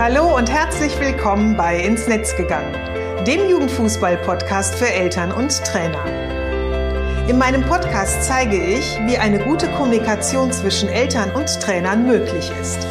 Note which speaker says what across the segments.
Speaker 1: Hallo und herzlich willkommen bei Ins Netz gegangen, dem Jugendfußball-Podcast für Eltern und Trainer. In meinem Podcast zeige ich, wie eine gute Kommunikation zwischen Eltern und Trainern möglich ist.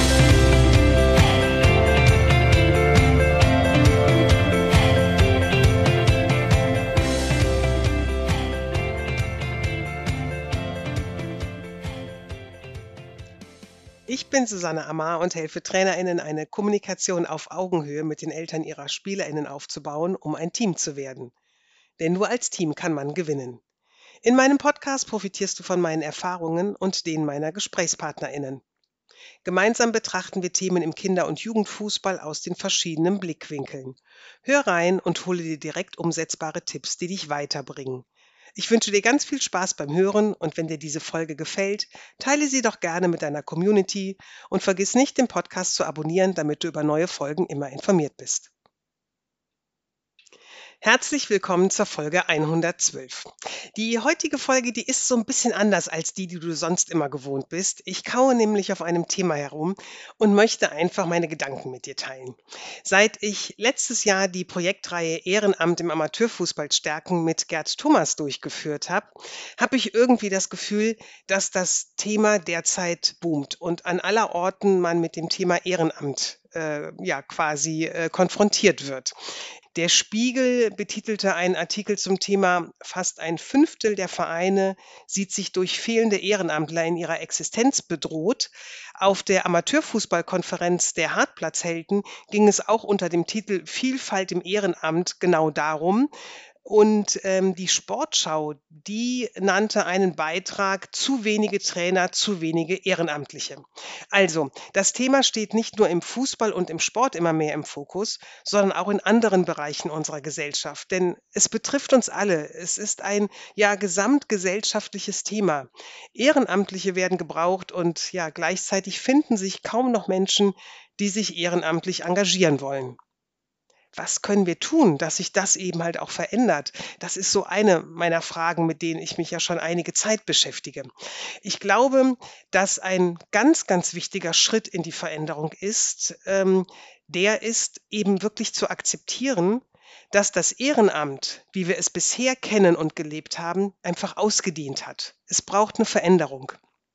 Speaker 2: Ich bin Susanne Amar und helfe TrainerInnen, eine Kommunikation auf Augenhöhe mit den Eltern ihrer SpielerInnen aufzubauen, um ein Team zu werden. Denn nur als Team kann man gewinnen. In meinem Podcast profitierst du von meinen Erfahrungen und denen meiner GesprächspartnerInnen. Gemeinsam betrachten wir Themen im Kinder- und Jugendfußball aus den verschiedenen Blickwinkeln. Hör rein und hole dir direkt umsetzbare Tipps, die dich weiterbringen. Ich wünsche dir ganz viel Spaß beim Hören und wenn dir diese Folge gefällt, teile sie doch gerne mit deiner Community und vergiss nicht, den Podcast zu abonnieren, damit du über neue Folgen immer informiert bist. Herzlich willkommen zur Folge 112. Die heutige Folge, die ist so ein bisschen anders als die du sonst immer gewohnt bist. Ich kaue nämlich auf einem Thema herum und möchte einfach meine Gedanken mit dir teilen. Seit ich letztes Jahr die Projektreihe Ehrenamt im Amateurfußball stärken mit Gerd Thomas durchgeführt habe, habe ich irgendwie das Gefühl, dass das Thema derzeit boomt und an aller Orten man mit dem Thema Ehrenamt konfrontiert wird. Der Spiegel betitelte einen Artikel zum Thema „Fast ein Fünftel der Vereine sieht sich durch fehlende Ehrenamtler in ihrer Existenz bedroht“. Auf der Amateurfußballkonferenz der Hartplatzhelden ging es auch unter dem Titel „Vielfalt im Ehrenamt“ genau darum. Und die Sportschau, die nannte einen Beitrag „Zu wenige Trainer, zu wenige Ehrenamtliche“. Also, das Thema steht nicht nur im Fußball und im Sport immer mehr im Fokus, sondern auch in anderen Bereichen unserer Gesellschaft. Denn es betrifft uns alle. Es ist ein gesamtgesellschaftliches Thema. Ehrenamtliche werden gebraucht und gleichzeitig finden sich kaum noch Menschen, die sich ehrenamtlich engagieren wollen. Was können wir tun, dass sich das eben halt auch verändert? Das ist so eine meiner Fragen, mit denen ich mich ja schon einige Zeit beschäftige. Ich glaube, dass ein ganz, ganz wichtiger Schritt in die Veränderung ist, der ist eben wirklich zu akzeptieren, dass das Ehrenamt, wie wir es bisher kennen und gelebt haben, einfach ausgedient hat. Es braucht eine Veränderung.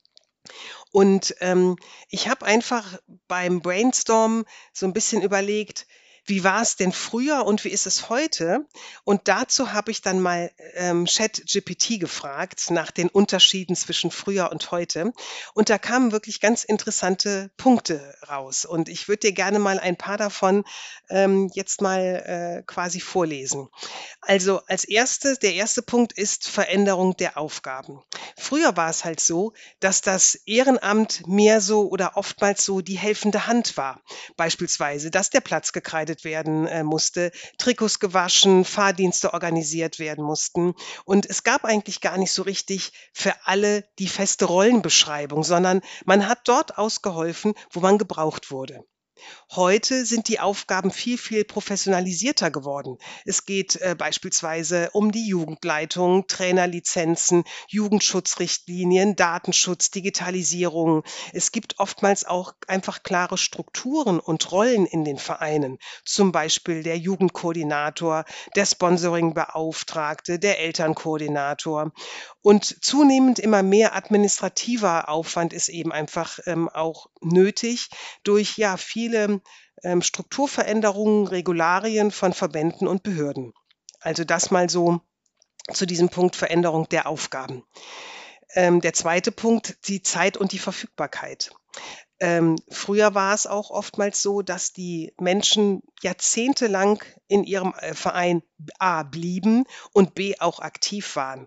Speaker 2: Und ich habe einfach beim Brainstormen so ein bisschen überlegt, wie war es denn früher und wie ist es heute? Und dazu habe ich dann mal ChatGPT gefragt nach den Unterschieden zwischen früher und heute. Und da kamen wirklich ganz interessante Punkte raus. Und ich würde dir gerne mal ein paar davon jetzt mal quasi vorlesen. Also der erste Punkt ist Veränderung der Aufgaben. Früher war es halt so, dass das Ehrenamt mehr so oder oftmals so die helfende Hand war. Beispielsweise, dass der Platz gekreidet werden musste, Trikots gewaschen, Fahrdienste organisiert werden mussten. Und es gab eigentlich gar nicht so richtig für alle die feste Rollenbeschreibung, sondern man hat dort ausgeholfen, wo man gebraucht wurde. Heute sind die Aufgaben viel, viel professionalisierter geworden. Es geht beispielsweise um die Jugendleitung, Trainerlizenzen, Jugendschutzrichtlinien, Datenschutz, Digitalisierung. Es gibt oftmals auch einfach klare Strukturen und Rollen in den Vereinen, zum Beispiel der Jugendkoordinator, der Sponsoringbeauftragte, der Elternkoordinator. Und zunehmend immer mehr administrativer Aufwand ist eben einfach auch nötig durch viele Strukturveränderungen, Regularien von Verbänden und Behörden. Also das mal so zu diesem Punkt Veränderung der Aufgaben. Der zweite Punkt, die Zeit und die Verfügbarkeit. Früher war es auch oftmals so, dass die Menschen jahrzehntelang in ihrem Verein A blieben und B auch aktiv waren.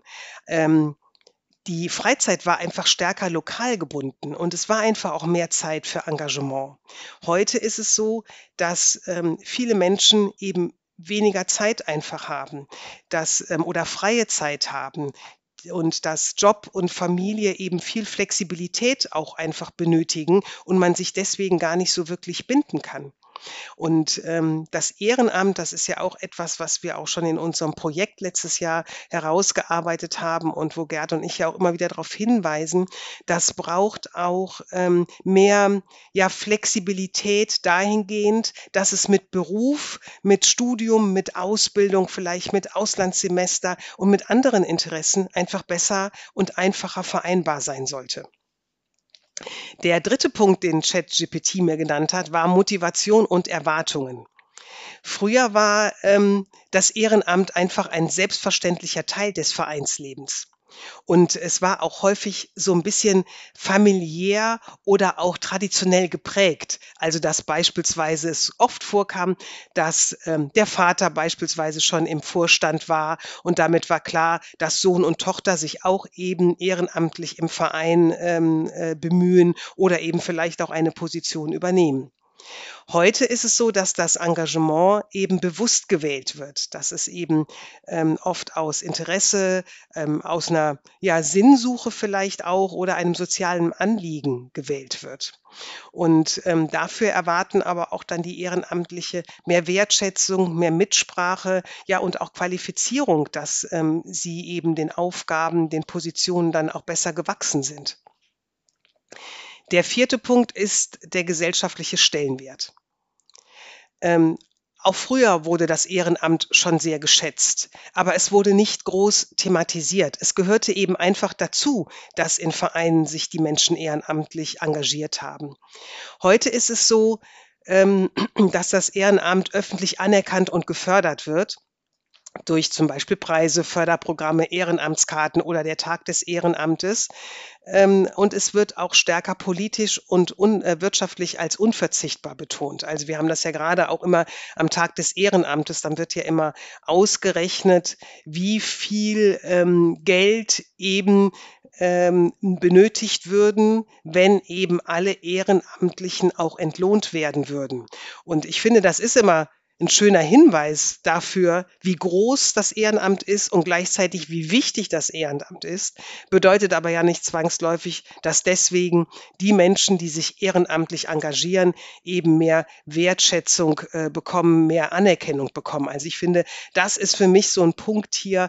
Speaker 2: Die Freizeit war einfach stärker lokal gebunden und es war einfach auch mehr Zeit für Engagement. Heute ist es so, dass viele Menschen eben weniger Zeit einfach haben, oder freie Zeit haben und dass Job und Familie eben viel Flexibilität auch einfach benötigen und man sich deswegen gar nicht so wirklich binden kann. Und das Ehrenamt, das ist ja auch etwas, was wir auch schon in unserem Projekt letztes Jahr herausgearbeitet haben und wo Gerd und ich ja auch immer wieder darauf hinweisen, das braucht auch mehr ja, Flexibilität dahingehend, dass es mit Beruf, mit Studium, mit Ausbildung, vielleicht mit Auslandssemester und mit anderen Interessen einfach besser und einfacher vereinbar sein sollte. Der dritte Punkt, den ChatGPT mir genannt hat, war Motivation und Erwartungen. Früher war das Ehrenamt einfach ein selbstverständlicher Teil des Vereinslebens. Und es war auch häufig so ein bisschen familiär oder auch traditionell geprägt. Also, dass beispielsweise es oft vorkam, dass der Vater beispielsweise schon im Vorstand war und damit war klar, dass Sohn und Tochter sich auch eben ehrenamtlich im Verein bemühen oder eben vielleicht auch eine Position übernehmen. Heute ist es so, dass das Engagement eben bewusst gewählt wird, dass es eben oft aus Interesse, aus einer ja, Sinnsuche vielleicht auch oder einem sozialen Anliegen gewählt wird. Und dafür erwarten aber auch dann die Ehrenamtliche mehr Wertschätzung, mehr Mitsprache, ja und auch Qualifizierung, dass sie eben den Aufgaben, den Positionen dann auch besser gewachsen sind. Der vierte Punkt ist der gesellschaftliche Stellenwert. Auch früher wurde das Ehrenamt schon sehr geschätzt, aber es wurde nicht groß thematisiert. Es gehörte eben einfach dazu, dass in Vereinen sich die Menschen ehrenamtlich engagiert haben. Heute ist es so, dass das Ehrenamt öffentlich anerkannt und gefördert wird durch zum Beispiel Preise, Förderprogramme, Ehrenamtskarten oder der Tag des Ehrenamtes. Und es wird auch stärker politisch und wirtschaftlich als unverzichtbar betont. Also wir haben das ja gerade auch immer am Tag des Ehrenamtes, dann wird ja immer ausgerechnet, wie viel Geld eben benötigt würden, wenn eben alle Ehrenamtlichen auch entlohnt werden würden. Und ich finde, das ist immer ein schöner Hinweis dafür, wie groß das Ehrenamt ist und gleichzeitig wie wichtig das Ehrenamt ist, bedeutet aber ja nicht zwangsläufig, dass deswegen die Menschen, die sich ehrenamtlich engagieren, eben mehr Wertschätzung bekommen, mehr Anerkennung bekommen. Also ich finde, das ist für mich so ein Punkt hier,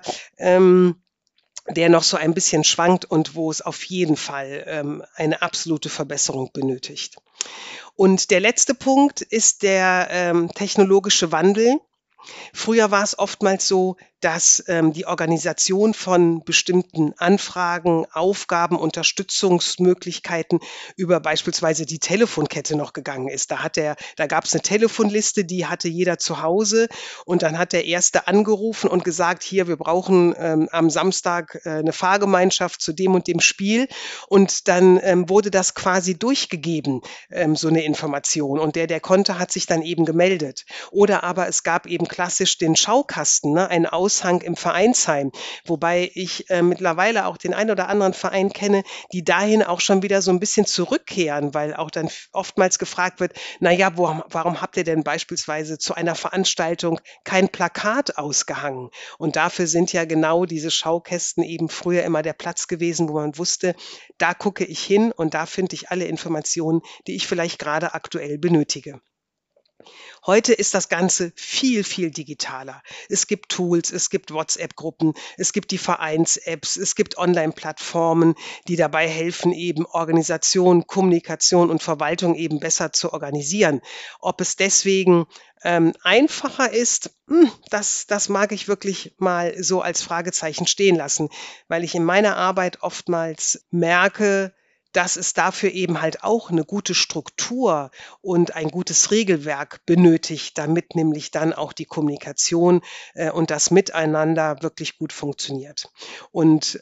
Speaker 2: der noch so ein bisschen schwankt und wo es auf jeden Fall eine absolute Verbesserung benötigt. Und der letzte Punkt ist der technologische Wandel. Früher war es oftmals so, dass die Organisation von bestimmten Anfragen, Aufgaben, Unterstützungsmöglichkeiten über beispielsweise die Telefonkette noch gegangen ist. Da gab es eine Telefonliste, die hatte jeder zu Hause und dann hat der Erste angerufen und gesagt, hier, wir brauchen am Samstag eine Fahrgemeinschaft zu dem und dem Spiel und dann wurde das quasi durchgegeben, so eine Information und der konnte, hat sich dann eben gemeldet. Oder aber es gab eben klassisch den Schaukasten, ne, einen Aushang im Vereinsheim, wobei ich mittlerweile auch den einen oder anderen Verein kenne, die dahin auch schon wieder so ein bisschen zurückkehren, weil auch dann oftmals gefragt wird, na ja, warum habt ihr denn beispielsweise zu einer Veranstaltung kein Plakat ausgehangen? Und dafür sind ja genau diese Schaukästen eben früher immer der Platz gewesen, wo man wusste, da gucke ich hin und da finde ich alle Informationen, die ich vielleicht gerade aktuell benötige. Heute ist das Ganze viel, viel digitaler. Es gibt Tools, es gibt WhatsApp-Gruppen, es gibt die Vereins-Apps, es gibt Online-Plattformen, die dabei helfen, eben Organisation, Kommunikation und Verwaltung eben besser zu organisieren. Ob es deswegen einfacher ist, das mag ich wirklich mal so als Fragezeichen stehen lassen, weil ich in meiner Arbeit oftmals merke, dass es dafür eben halt auch eine gute Struktur und ein gutes Regelwerk benötigt, damit nämlich dann auch die Kommunikation und das Miteinander wirklich gut funktioniert. Und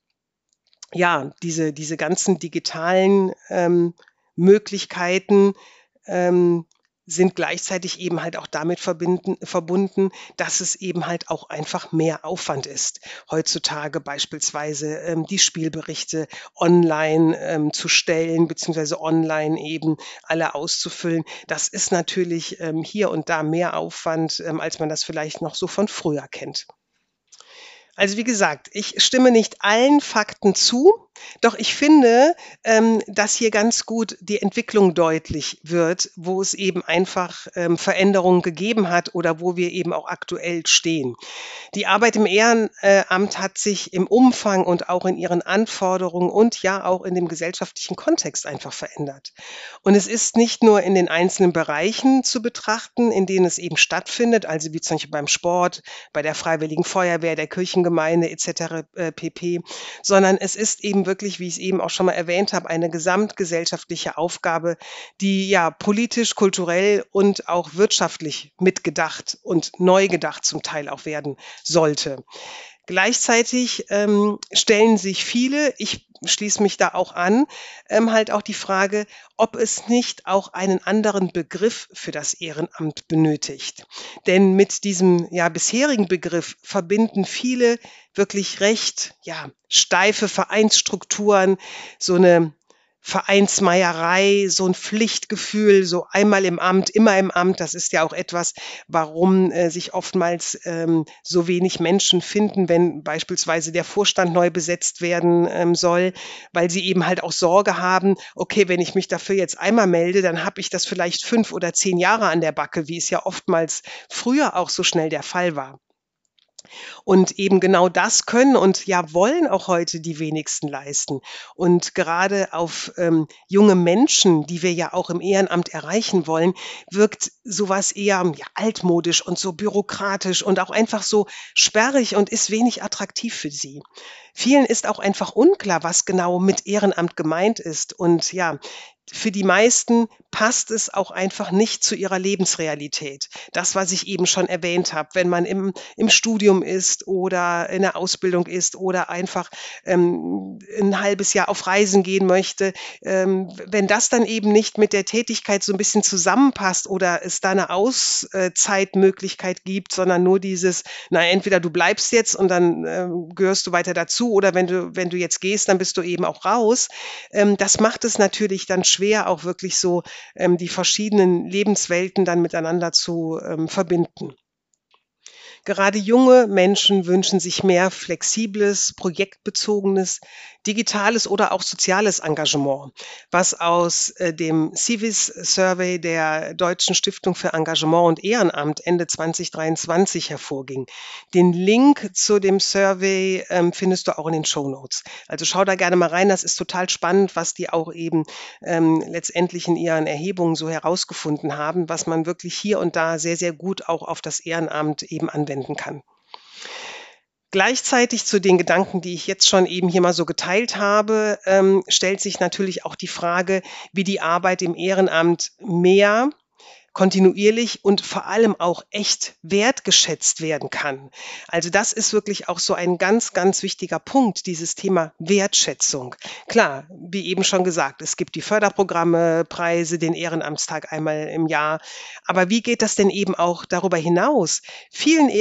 Speaker 2: ja, diese ganzen digitalen Möglichkeiten sind gleichzeitig eben halt auch damit verbunden, dass es eben halt auch einfach mehr Aufwand ist. Heutzutage beispielsweise die Spielberichte online zu stellen, beziehungsweise online eben alle auszufüllen. Das ist natürlich hier und da mehr Aufwand, als man das vielleicht noch so von früher kennt. Also wie gesagt, ich stimme nicht allen Fakten zu, Doch ich finde, dass hier ganz gut die Entwicklung deutlich wird, wo es eben einfach, Veränderungen gegeben hat oder wo wir eben auch aktuell stehen. Die Arbeit im Ehrenamt hat sich im Umfang und auch in ihren Anforderungen und ja auch in dem gesellschaftlichen Kontext einfach verändert. Und es ist nicht nur in den einzelnen Bereichen zu betrachten, in denen es eben stattfindet, also wie zum Beispiel beim Sport, bei der Freiwilligen Feuerwehr, der Kirchengemeinde etc. pp., sondern es ist eben wirklich, wie ich es eben auch schon mal erwähnt habe, eine gesamtgesellschaftliche Aufgabe, die ja politisch, kulturell und auch wirtschaftlich mitgedacht und neu gedacht zum Teil auch werden sollte. Gleichzeitig stellen sich viele, ich schließe mich da auch an, halt auch die Frage, ob es nicht auch einen anderen Begriff für das Ehrenamt benötigt. Denn mit diesem ja bisherigen Begriff verbinden viele wirklich recht ja steife Vereinsstrukturen, so eine Vereinsmeierei, so ein Pflichtgefühl, so einmal im Amt, immer im Amt. Das ist ja auch etwas, warum, sich oftmals, so wenig Menschen finden, wenn beispielsweise der Vorstand neu besetzt werden, soll, weil sie eben halt auch Sorge haben: „Okay, wenn ich mich dafür jetzt einmal melde, dann habe ich das vielleicht 5 oder 10 Jahre an der Backe“, wie es ja oftmals früher auch so schnell der Fall war. Und eben genau das können und ja wollen auch heute die wenigsten leisten. Und gerade auf, junge Menschen, die wir ja auch im Ehrenamt erreichen wollen, wirkt sowas eher, ja, altmodisch und so bürokratisch und auch einfach so sperrig und ist wenig attraktiv für sie. Vielen ist auch einfach unklar, was genau mit Ehrenamt gemeint ist. Und ja, für die meisten passt es auch einfach nicht zu ihrer Lebensrealität. Das, was ich eben schon erwähnt habe, wenn man im Studium ist oder in der Ausbildung ist oder einfach, 'n halbes Jahr auf Reisen gehen möchte. Wenn das dann eben nicht mit der Tätigkeit so ein bisschen zusammenpasst oder es da eine Auszeitmöglichkeit gibt, sondern nur dieses: „Na, entweder du bleibst jetzt und dann, gehörst du weiter dazu oder wenn du jetzt gehst, dann bist du eben auch raus.“ Das macht es natürlich dann schwer, auch wirklich so, die verschiedenen Lebenswelten dann miteinander zu, verbinden. Gerade junge Menschen wünschen sich mehr flexibles, projektbezogenes, digitales oder auch soziales Engagement, was aus dem Civis Survey der Deutschen Stiftung für Engagement und Ehrenamt Ende 2023 hervorging. Den Link zu dem Survey findest du auch in den Shownotes. Also schau da gerne mal rein, das ist total spannend, was die auch eben letztendlich in ihren Erhebungen so herausgefunden haben, was man wirklich hier und da sehr, sehr gut auch auf das Ehrenamt eben anwenden kann. Gleichzeitig zu den Gedanken, die ich jetzt schon eben hier mal so geteilt habe, stellt sich natürlich auch die Frage, wie die Arbeit im Ehrenamt mehr kontinuierlich und vor allem auch echt wertgeschätzt werden kann. Also das ist wirklich auch so ein ganz, ganz wichtiger Punkt, dieses Thema Wertschätzung. Klar, wie eben schon gesagt, es gibt die Förderprogramme, Preise, den Ehrenamtstag einmal im Jahr. Aber wie geht das denn eben auch darüber hinaus? Vielen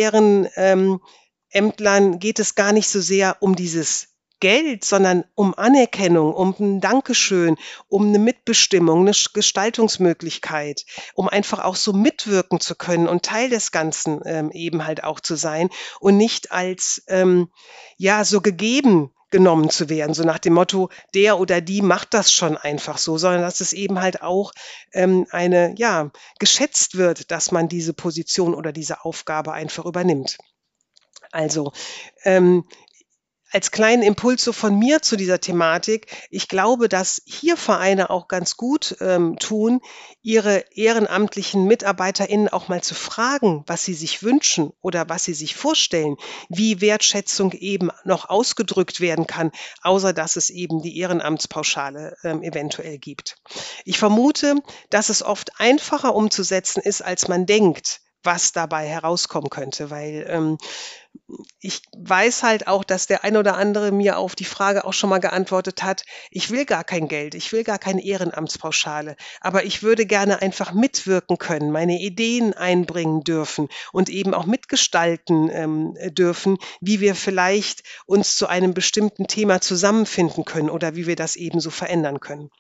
Speaker 2: Ämtlern geht es gar nicht so sehr um dieses Geld, sondern um Anerkennung, um ein Dankeschön, um eine Mitbestimmung, eine Gestaltungsmöglichkeit, um einfach auch so mitwirken zu können und Teil des Ganzen, eben halt auch zu sein und nicht als, ja, so gegeben genommen zu werden, so nach dem Motto: „Der oder die macht das schon einfach so“, sondern dass es eben halt auch, eine ja, geschätzt wird, dass man diese Position oder diese Aufgabe einfach übernimmt. Also, ähm, als kleinen Impuls so von mir zu dieser Thematik. Ich glaube, dass hier Vereine auch ganz gut, tun, ihre ehrenamtlichen MitarbeiterInnen auch mal zu fragen, was sie sich wünschen oder was sie sich vorstellen, wie Wertschätzung eben noch ausgedrückt werden kann, außer dass es eben die Ehrenamtspauschale, eventuell gibt. Ich vermute, dass es oft einfacher umzusetzen ist, als man denkt, was dabei herauskommen könnte, weil, ich weiß halt auch, dass der ein oder andere mir auf die Frage auch schon mal geantwortet hat: „Ich will gar kein Geld, ich will gar keine Ehrenamtspauschale, aber ich würde gerne einfach mitwirken können, meine Ideen einbringen dürfen und eben auch mitgestalten, dürfen, wie wir vielleicht uns zu einem bestimmten Thema zusammenfinden können oder wie wir das eben so verändern können.“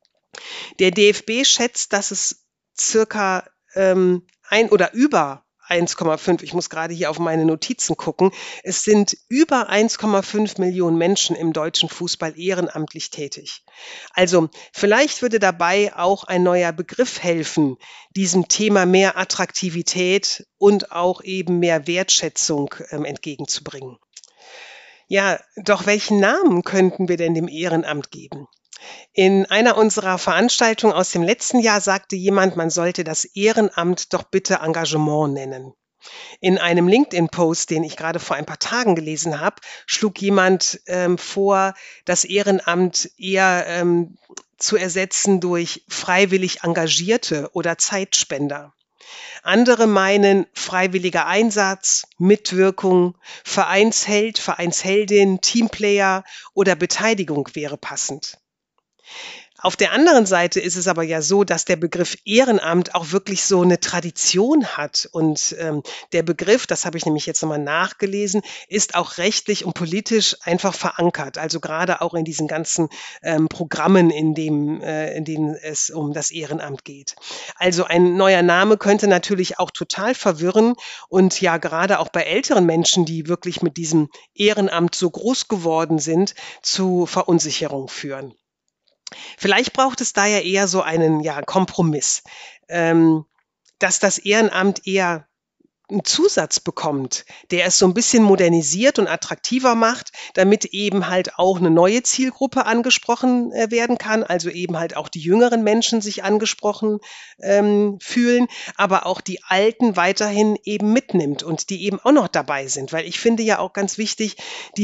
Speaker 2: Der DFB schätzt, dass es circa, ein oder über 1,5, ich muss gerade hier auf meine Notizen gucken, es sind über 1,5 Millionen Menschen im deutschen Fußball ehrenamtlich tätig. Also vielleicht würde dabei auch ein neuer Begriff helfen, diesem Thema mehr Attraktivität und auch eben mehr Wertschätzung entgegenzubringen. Ja, doch welchen Namen könnten wir denn dem Ehrenamt geben? In einer unserer Veranstaltungen aus dem letzten Jahr sagte jemand, man sollte das Ehrenamt doch bitte Engagement nennen. In einem LinkedIn-Post, den ich gerade vor ein paar Tagen gelesen habe, schlug jemand vor, das Ehrenamt eher zu ersetzen durch freiwillig Engagierte oder Zeitspender. Andere meinen, freiwilliger Einsatz, Mitwirkung, Vereinsheld, Vereinsheldin, Teamplayer oder Beteiligung wäre passend. Auf der anderen Seite ist es aber ja so, dass der Begriff Ehrenamt auch wirklich so eine Tradition hat. Und der Begriff, das habe ich nämlich jetzt nochmal nachgelesen, ist auch rechtlich und politisch einfach verankert. Also gerade auch in diesen ganzen Programmen, in denen es um das Ehrenamt geht. Also ein neuer Name könnte natürlich auch total verwirren und ja gerade auch bei älteren Menschen, die wirklich mit diesem Ehrenamt so groß geworden sind, zu Verunsicherung führen. Vielleicht braucht es da ja eher so einen Kompromiss, dass das Ehrenamt eher einen Zusatz bekommt, der es so ein bisschen modernisiert und attraktiver macht, damit eben halt auch eine neue Zielgruppe angesprochen werden kann, also eben halt auch die jüngeren Menschen sich angesprochen fühlen, aber auch die Alten weiterhin eben mitnimmt und die eben auch noch dabei sind. Weil ich finde ja auch ganz wichtig,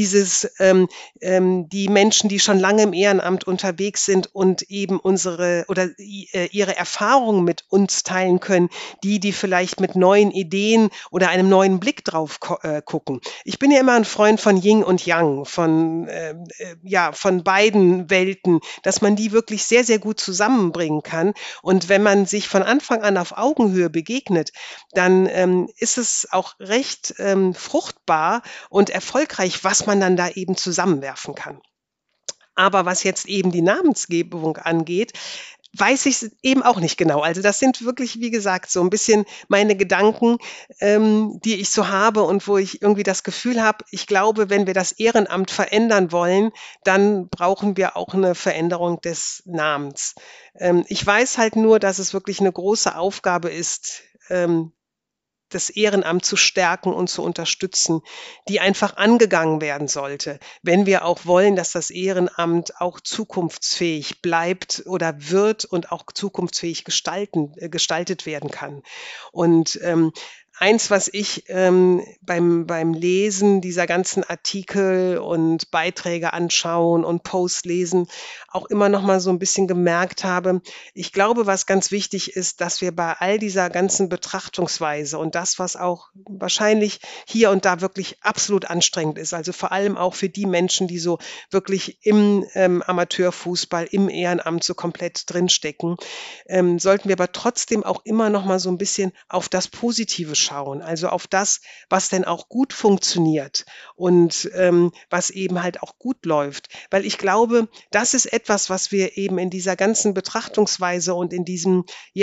Speaker 2: die Menschen, die schon lange im Ehrenamt unterwegs sind und eben ihre Erfahrungen mit uns teilen können, die vielleicht mit neuen Ideen oder einem neuen Blick drauf gucken. Ich bin ja immer ein Freund von Yin und Yang, von beiden Welten, dass man die wirklich sehr, sehr gut zusammenbringen kann. Und wenn man sich von Anfang an auf Augenhöhe begegnet, dann ist es auch recht fruchtbar und erfolgreich, was man dann da eben zusammenwerfen kann. Aber was jetzt eben die Namensgebung angeht, weiß ich es eben auch nicht genau. Also das sind wirklich, wie gesagt, so ein bisschen meine Gedanken, die ich so habe und wo ich irgendwie das Gefühl habe, ich glaube, wenn wir das Ehrenamt verändern wollen, dann brauchen wir auch eine Veränderung des Namens. Ich weiß halt nur, dass es wirklich eine große Aufgabe ist, das Ehrenamt zu stärken und zu unterstützen, die einfach angegangen werden sollte, wenn wir auch wollen, dass das Ehrenamt auch zukunftsfähig bleibt oder wird und auch zukunftsfähig gestaltet werden kann. Und eins, was ich beim Lesen dieser ganzen Artikel und Beiträge anschauen und Posts lesen auch immer noch mal so ein bisschen gemerkt habe, ich glaube, was ganz wichtig ist, dass wir bei all dieser ganzen Betrachtungsweise und das, was auch wahrscheinlich hier und da wirklich absolut anstrengend ist, also vor allem auch für die Menschen, die so wirklich im Amateurfußball, im Ehrenamt so komplett drinstecken, sollten wir aber trotzdem auch immer noch mal so ein bisschen auf das Positive schauen, also auf das, was denn auch gut funktioniert und was eben halt auch gut läuft. Weil ich glaube, das ist etwas, was wir eben in dieser ganzen Betrachtungsweise und in diesem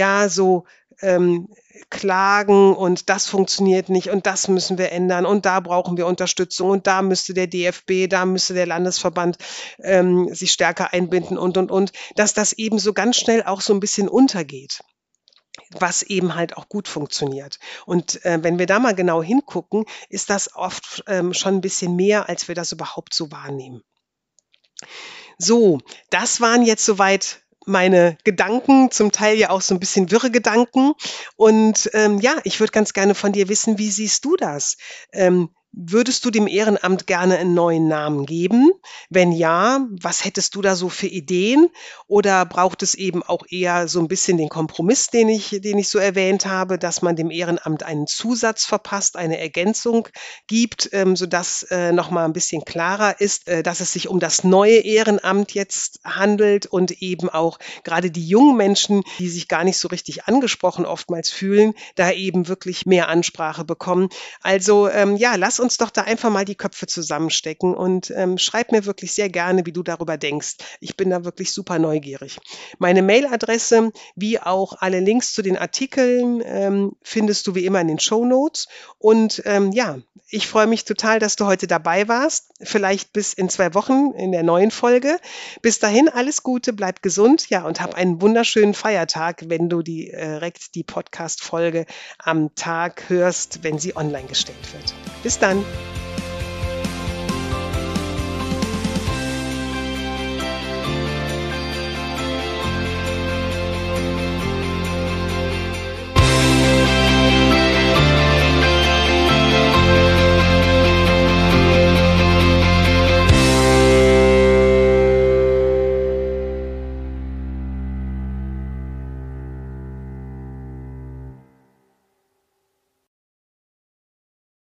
Speaker 2: Klagen und das funktioniert nicht und das müssen wir ändern und da brauchen wir Unterstützung und da müsste der DFB, da müsste der Landesverband sich stärker einbinden und, dass das eben so ganz schnell auch so ein bisschen untergeht, was eben halt auch gut funktioniert. Und wenn wir da mal genau hingucken, ist das oft schon ein bisschen mehr, als wir das überhaupt so wahrnehmen. So, das waren jetzt soweit meine Gedanken, zum Teil ja auch so ein bisschen wirre Gedanken. Und ich würde ganz gerne von dir wissen, wie siehst du das? Würdest du dem Ehrenamt gerne einen neuen Namen geben? Wenn ja, was hättest du da so für Ideen? Oder braucht es eben auch eher so ein bisschen den Kompromiss, den ich so erwähnt habe, dass man dem Ehrenamt einen Zusatz verpasst, eine Ergänzung gibt, sodass noch mal ein bisschen klarer ist, dass es sich um das neue Ehrenamt jetzt handelt und eben auch gerade die jungen Menschen, die sich gar nicht so richtig angesprochen oftmals fühlen, da eben wirklich mehr Ansprache bekommen. Also lass uns uns doch da einfach mal die Köpfe zusammenstecken und schreib mir wirklich sehr gerne, wie du darüber denkst. Ich bin da wirklich super neugierig. Meine Mailadresse wie auch alle Links zu den Artikeln findest du wie immer in den Shownotes. Und ja, ich freue mich total, dass du heute dabei warst. Vielleicht bis in 2 Wochen in der neuen Folge. Bis dahin alles Gute, bleib gesund, ja, und hab einen wunderschönen Feiertag, wenn du direkt die Podcast-Folge am Tag hörst, wenn sie online gestellt wird. Bis dann.